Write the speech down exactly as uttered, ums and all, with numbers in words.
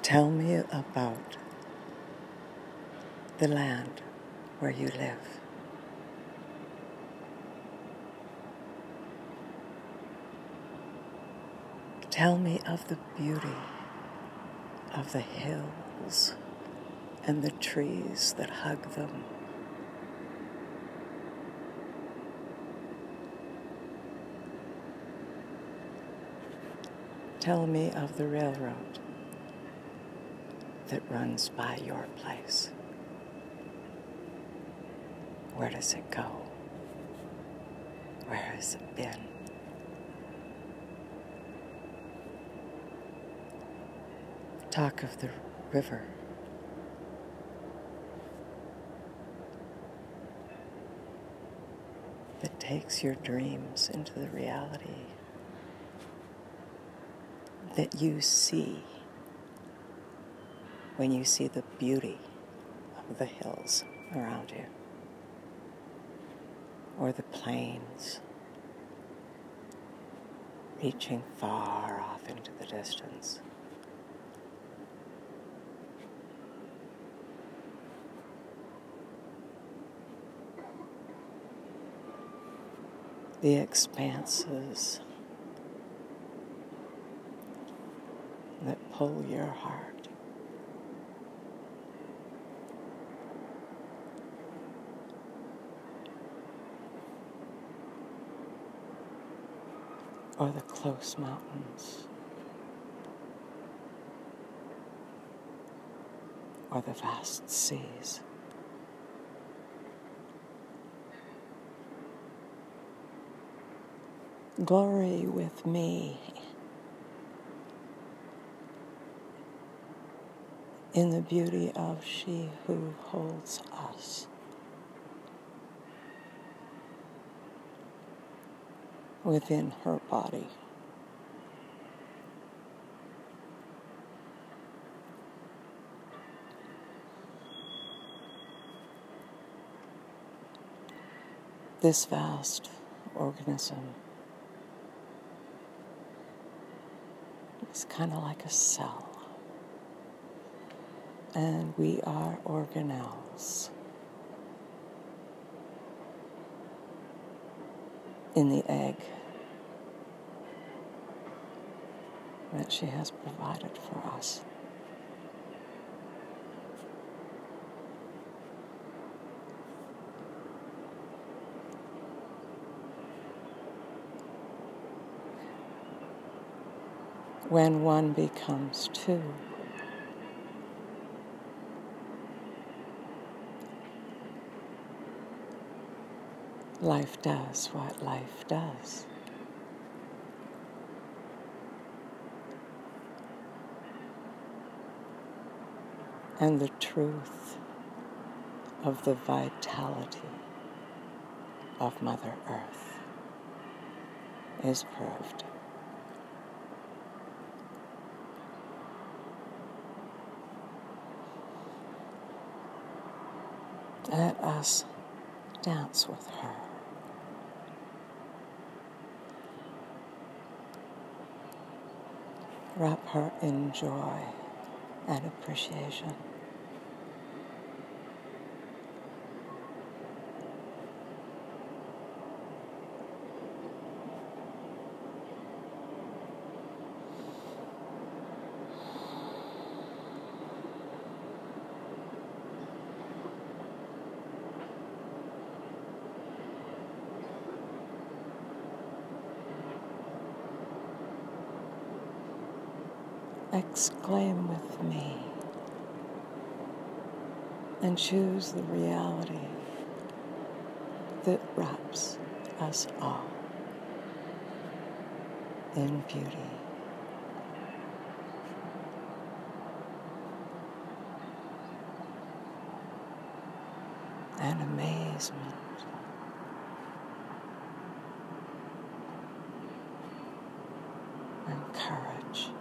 Tell me about the land where you live. Tell me of the beauty of the hills and the trees that hug them. Tell me of the railroad that runs by your place. Where does it go? Where has it been? Talk of the river. That takes your dreams into the reality that you see when you see the beauty of the hills around you, or the plains reaching far off into the distance. The expanses that pull your heart. Or the close mountains. Or the vast seas. Glory with me in the beauty of she who holds us within her body. This vast organism is kind of like a cell. And we are organelles in the egg that she has provided for us. When one becomes two, life does what life does. And the truth of the vitality of Mother Earth is proved. Let us dance with her. Wrap her in joy and appreciation. Exclaim with me and choose the reality that wraps us all in beauty and amazement and courage.